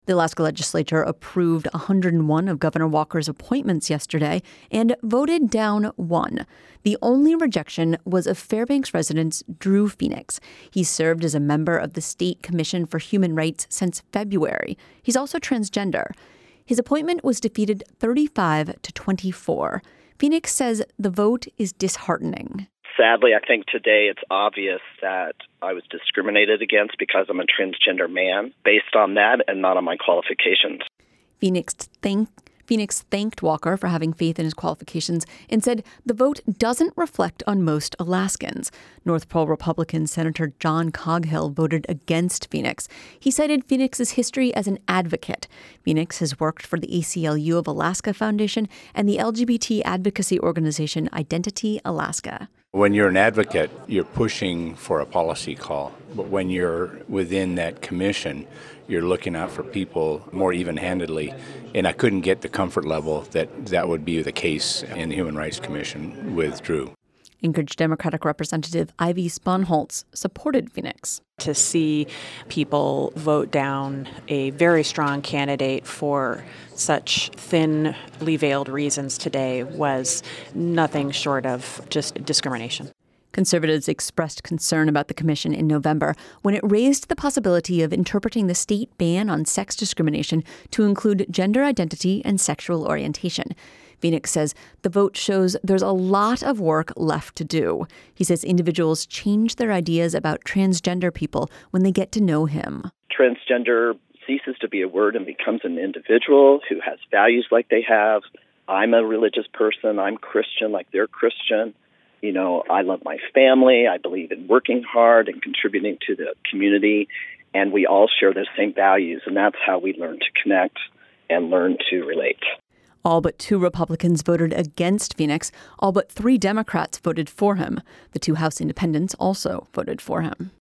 The Alaska legislature approved 101 of Governor Walker's appointments yesterday and voted down one. The only rejection was of Fairbanks resident Drew Phoenix. He served as a member of the State Commission for Human Rights since February. He's also transgender. His appointment was defeated 35-24. Phoenix says the vote is disheartening. Sadly, I think today it's obvious that I was discriminated against because I'm a transgender man based on that and not on my qualifications. Phoenix thanked Walker for having faith in his qualifications and said the vote doesn't reflect on most Alaskans. North Pole Republican Senator John Coghill voted against Phoenix. He cited Phoenix's history as an advocate. Phoenix has worked for the ACLU of Alaska Foundation and the LGBT advocacy organization Identity Alaska. When you're an advocate, you're pushing for a policy call. But when you're within that commission, you're looking out for people more even-handedly. And I couldn't get the comfort level that would be the case in the Human Rights Commission with Drew. Anchorage Democratic Representative Ivy Sponholtz supported Phoenix. To see people vote down a very strong candidate for such thinly veiled reasons today was nothing short of just discrimination. Conservatives expressed concern about the commission in November when it raised the possibility of interpreting the state ban on sex discrimination to include gender identity and sexual orientation. Phoenix says the vote shows there's a lot of work left to do. He says individuals change their ideas about transgender people when they get to know him. Transgender ceases to be a word and becomes an individual who has values like they have. I'm a religious person. I'm Christian like they're Christian. You know, I love my family. I believe in working hard and contributing to the community. And we all share the same values. And that's how we learn to connect and learn to relate. All but 2 Republicans voted against Phoenix. All but 3 Democrats voted for him. The 2 House independents also voted for him.